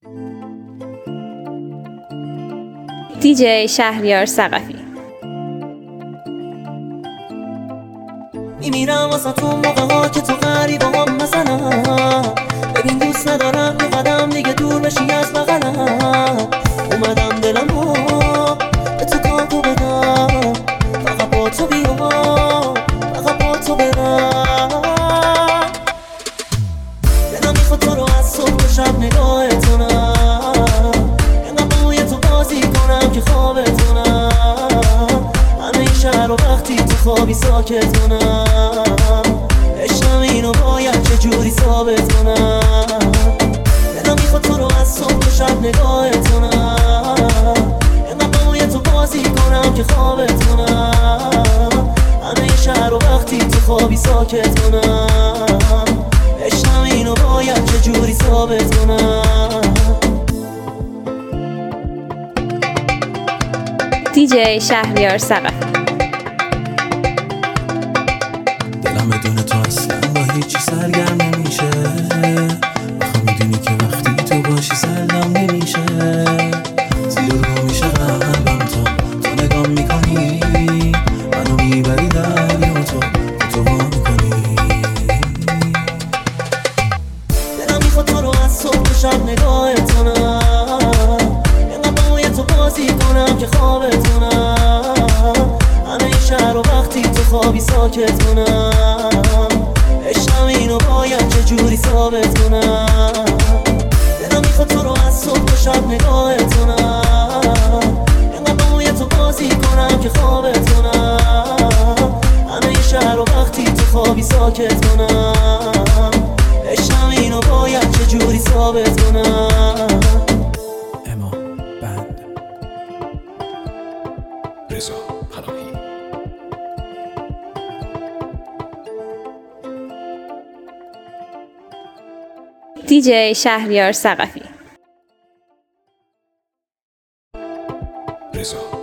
دیجی شهریار ثقفی. میمیرم واسه تو موقع ها که تو غریبه هم مثلا. ببین دوست ندارم یه قدم دیگه دور بشی از بغلم. اومدم دلمو به تو کاتو بدم، فقط با تو بیام، فقط با تو برم. دلم میخواد تو رو از صبح تا شب نگاهتونم، اینقدر بوی تو بازی کنم که خوابتونم. همه این شهر رو وقتی تو خوابی ساکت کنم. عشقم اینو باید چجوری ثابت کنم. دلم میخواد تو رو از صبح تا شب نگاهتونم، اینقدر بوی تو بازی کنم که خوابتونم. همه این شهر رو وقتی تو خوابی ساکت کنم. عشقم اینو باید چجوری ثابت کنم. دیجی شهریار ثقفی. دلم بدون تو اصلا با هیچی سرگرم نمیشه. آخه میدونی که وقتی تو باشی سردم نمیشه. زیر رو میشه قلبم تو نگاه میکنی، منو میبری دریا تو وا میکنی. دلم میخواد تو رو از صبح تا شب نگاهتونم، اینقدر بوی تو بازی کنم که خوابتونم. همه این شهر رو وقتی تو خوابی ساکت کنم. عشقم اینو باید چجوری ثابت کنم. دلم میخواد تو رو از صبح تا شب نگاهتونم، اینقدر بوی تو بازی کنم که خوابتونم. همه این شهر رو وقتی تو خوابی ساکت کنم. عشقم اینو باید چجوری ثابت کنم. اما بند رضا پناهی. دیجی شهریار ثقفی. رضا